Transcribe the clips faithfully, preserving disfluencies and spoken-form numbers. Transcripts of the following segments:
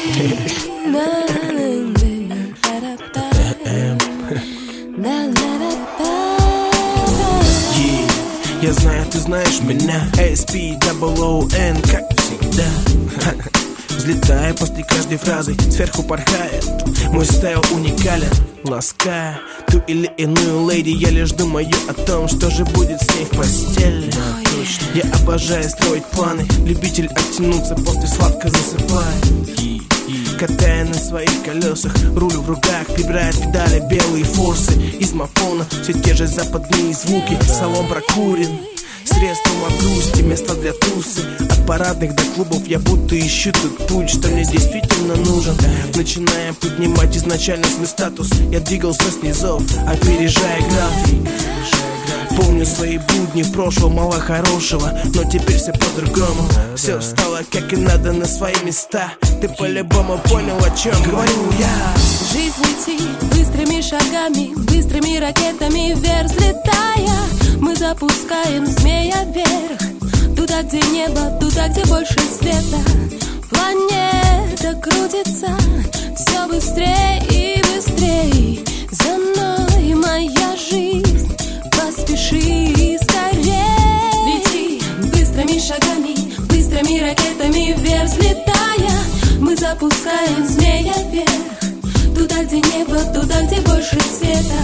Я знаю, ты знаешь меня. эс пи дабл оу эн, как всегда. Взлетая после каждой фразы, сверху порхает. Мой стайл уникален, лаская ту или иную леди. Я лишь думаю о том, что же будет с ней в постели. Я обожаю строить планы, любитель оттянуться, после сладко засыпает. Катая на своих колесах, рулю в руках, прибирает педали, белые форсы. Из мафона все те же западные звуки. Салон прокурен, средства от грусти, место для тусы. От парадных до клубов я будто ищу тот путь, что мне действительно нужен. Начинаем поднимать изначально свой статус. Я двигался с низов, опережая график. Помню свои будни в прошлом, мало хорошего, но теперь все по-другому. Все стало как и надо на свои места. Ты по-любому понял, о чем говорю я. Жизнь летит быстрыми шагами, быстрыми ракетами вверх взлетая. Мы запускаем змея вверх, туда, где небо, туда, где больше света. Планета крутится все быстрее и быстрее. За мной моя жизнь, поспеши скорее. Лети быстрыми шагами, быстрыми ракетами вверх взлетая. Мы запускаем змея вверх, туда, где небо, туда, где больше света.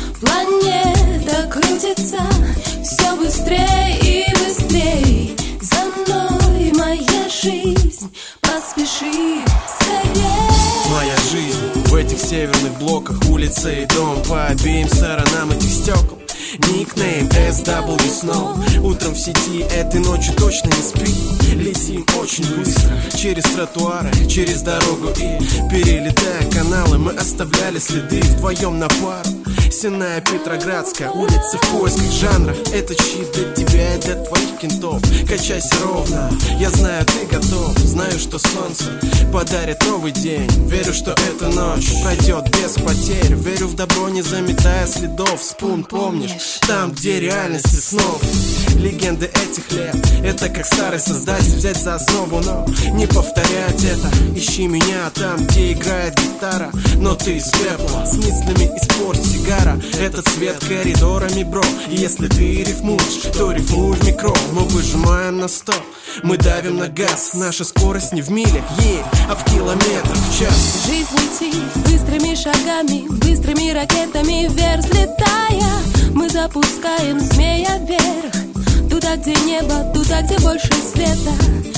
Планета крутится все быстрее и быстрее. За мной моя жизнь, поспеши скорее. Моя жизнь в этих северных блоках, улица и дом по обеим сторонам этих стекол. Никнейм эс дабл ю Snow. Утром в сети этой ночью точно не спи. Летим очень быстро через тротуары, через дорогу и перелетая каналы, мы оставляли следы вдвоем на пару. Сенная Петроградская, улица в поисках жанра. Это чит для тебя и для твоих кентов. Качайся ровно, я знаю, ты готов. Знаю, что солнце подарит новый день. Верю, что эта ночь пройдет без потерь. Верю в добро, не заметая следов. Спун, помнишь, там, где реальности снов. Легенды этих лет, это как старый создатель взять за основу, но не повторять это. Ищи меня там, где играет гитара, но ты из пепла, с мыслями из портсигара. Этот цвет коридорами, бро. И если ты рифмуешь, то рифмуй в микро. Мы выжимаем на сто, мы давим на газ. Наша скорость не в милях, ей, а в километрах в час. Жизнь летит быстрыми шагами, быстрыми ракетами вверх взлетая. Мы запускаем змея вверх, туда, где небо, туда, где больше света.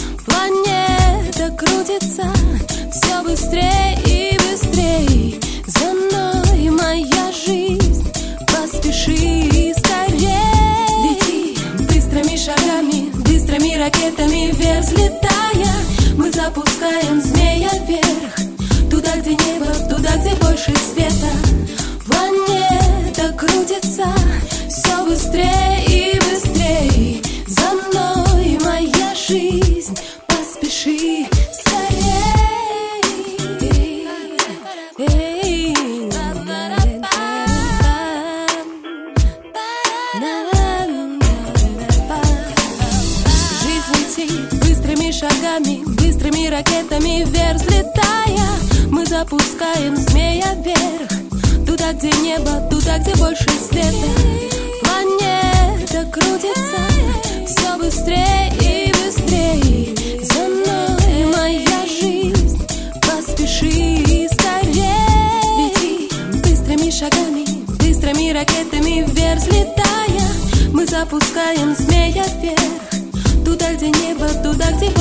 Планета крутится все быстрее и быстрее. За мной моя жизнь, поспеши скорее. Лети быстрыми шагами, быстрыми ракетами вверх взлетая. Мы запускаем змея вверх, туда, где небо, туда, где больше света. Планета крутится все быстрее и быстрее. За мной моя жизнь, поспеши скорее. Быстрыми шагами, быстрыми ракетами вверх взлетая. Мы запускаем змея вверх, туда, где небо, туда, где больше света. Планета крутится все быстрее и быстрее. За мной моя жизнь, поспеши скорее. Лети быстрыми шагами, быстрыми ракетами вверх взлетая. Мы запускаем змея вверх, туда, где небо, туда, где